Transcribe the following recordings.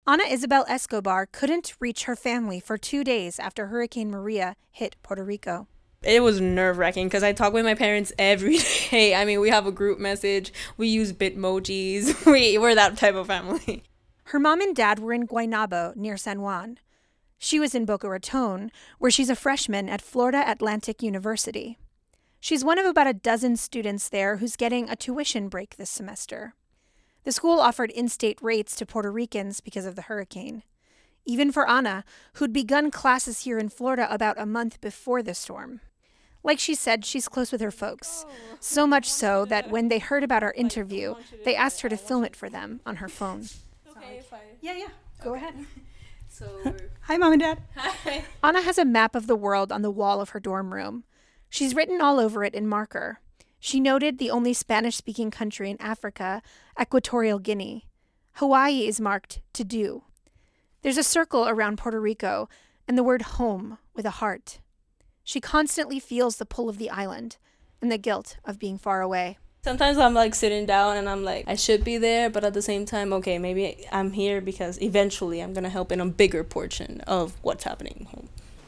Ana Isabel Escobar couldn't reach her family for 2 days after Hurricane Maria hit Puerto Rico. It was nerve-wracking because I talk with my parents every day. I mean, we have a group message. We use Bitmojis. We're that type of family. Her mom and dad were in Guaynabo, near San Juan. She was in Boca Raton, where she's a freshman at Florida Atlantic University. She's one of about a dozen students there who's getting a tuition break this semester. The school offered in-state rates to Puerto Ricans because of the hurricane. Even for Ana, who'd begun classes here in Florida about a month before the storm. Like she said, she's close with her folks. So much so that when they heard about our interview, they asked her to film it for them on her phone. Okay, fine. Yeah. Go ahead. So, Hi, Mom and Dad. hi. Ana has a map of the world on the wall of her dorm room. She's written all over it in marker. She noted the only Spanish-speaking country in Africa, Equatorial Guinea. Hawaii is marked to do. There's a circle around Puerto Rico and the word home with a heart. She constantly feels the pull of the island and the guilt of being far away. Sometimes I'm like sitting down and I'm like, I should be there, but at the same time, okay, maybe I'm here because eventually I'm going to help in a bigger portion of what's happening home.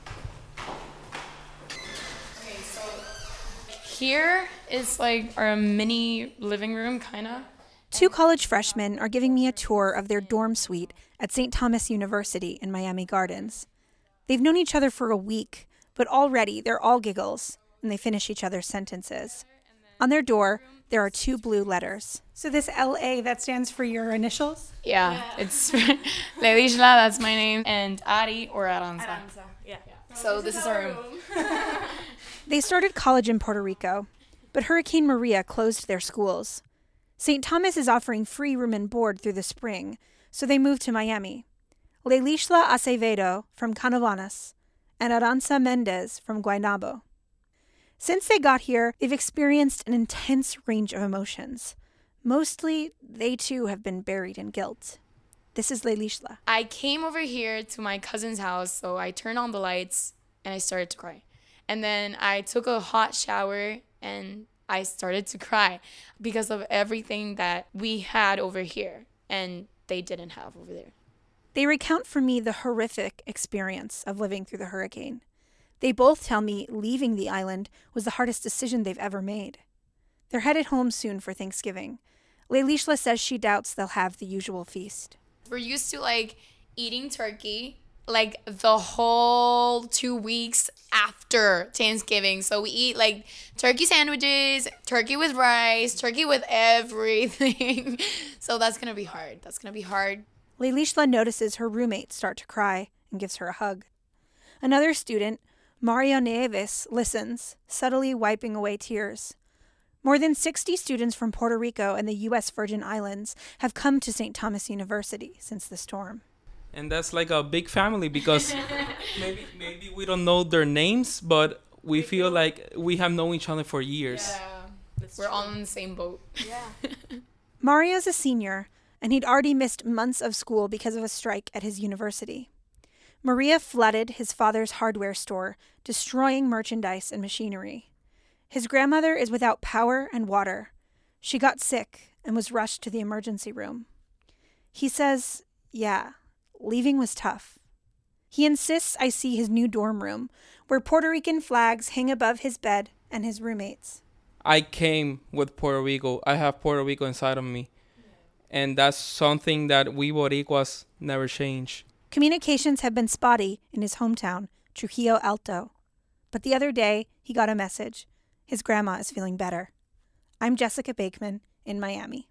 Okay, so here is like our mini living room, kind of. 2 college freshmen are giving me a tour of their dorm suite at St. Thomas University in Miami Gardens. They've known each other for a week, but already they're all giggles, and they finish each other's sentences. On their door, there are 2 blue letters. So this LA, that stands for your initials? Yeah. It's Leilishla, that's my name, and Ari or Aranza. Yeah. So this is our room. They started college in Puerto Rico, but Hurricane Maria closed their schools. St. Thomas is offering free room and board through the spring, so they moved to Miami. Leilishla Acevedo from Canovanas and Aranza Mendez from Guaynabo. Since they got here, they've experienced an intense range of emotions. Mostly, they too have been buried in guilt. This is Leilishla. I came over here to my cousin's house, so I turned on the lights and I started to cry. And then I took a hot shower and I started to cry because of everything that we had over here and they didn't have over there. They recount for me the horrific experience of living through the hurricane. They both tell me leaving the island was the hardest decision they've ever made. They're headed home soon for Thanksgiving. Leilishla says she doubts they'll have the usual feast. We're used to like eating turkey like the whole 2 weeks after Thanksgiving. So we eat like turkey sandwiches, turkey with rice, turkey with everything. So that's going to be hard. That's going to be hard. Leilishla notices her roommate start to cry and gives her a hug. Another student, Mario Nieves, listens, subtly wiping away tears. More than 60 students from Puerto Rico and the U.S. Virgin Islands have come to St. Thomas University since the storm. And that's like a big family because maybe we don't know their names, but we feel like we have known each other for years. Yeah, we're all in the same boat. Yeah. Mario's a senior, and he'd already missed months of school because of a strike at his university. Maria flooded his father's hardware store, destroying merchandise and machinery. His grandmother is without power and water. She got sick and was rushed to the emergency room. He says, yeah, leaving was tough. He insists I see his new dorm room, where Puerto Rican flags hang above his bed and his roommates. I came with Puerto Rico. I have Puerto Rico inside of me. And that's something that we Boricuas never change. Communications have been spotty in his hometown, Trujillo Alto. But the other day, he got a message. His grandma is feeling better. I'm Jessica Bakeman in Miami.